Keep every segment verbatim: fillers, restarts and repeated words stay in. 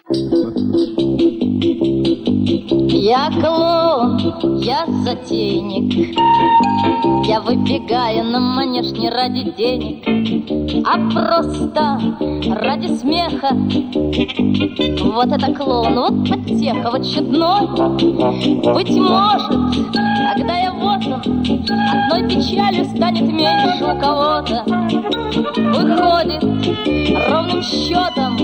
Я клоун, я затейник, я выбегаю на манеж не ради денег, а просто ради смеха. Вот это клоун, вот потеха, вот чудной. Быть может, когда я вот он, одной печалью станет меньше у кого-то. Выходит ровным счетом,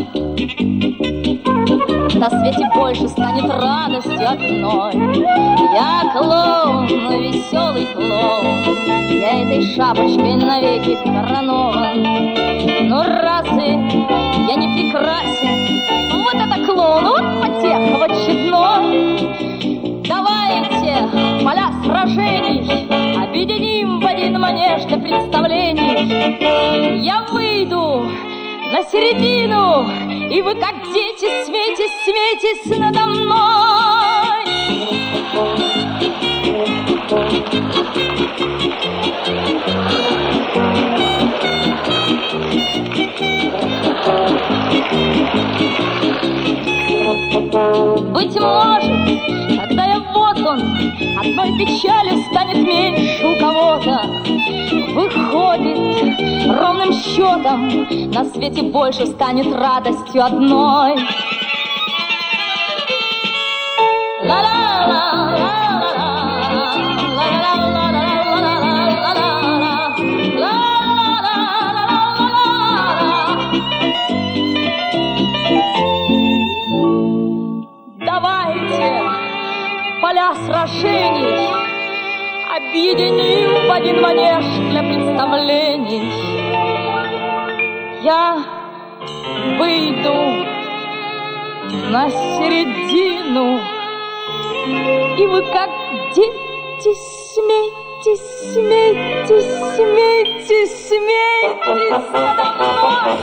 на свете больше станет радостью одной. Я клоун, веселый клоун, я этой шапочкой навеки коронован. Но разве я не прекрасен? Вот это клоун, вот потеха, вот чудной. Давайте поля сражений объединим в один манеж для представлений. Я выйду на середину, и вы, как дети, смейтесь, смейтесь надо мной. Быть может, когда я вот он, одной печалью станет меньше у кого-то. Выходит ровным счетом, на свете больше станет радостью одной. Давайте поля сражений объединим в один манеж для представлений. Я выйду на середину, и вы, как дети, смейтесь, смейтесь, смейтесь, смейтесь надо мной.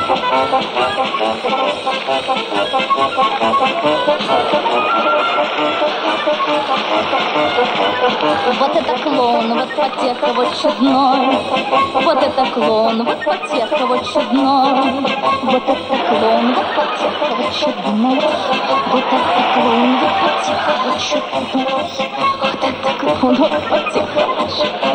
Вот это клоун, вот потеха, вот чудной. Вот это клоун, вот потеха, вот чудной. Вот это клоун, вот потеха, вот чудной. Вот это клоун, вот потеха, вот чудной. Вот это клоун, вот потеха, вот чудной.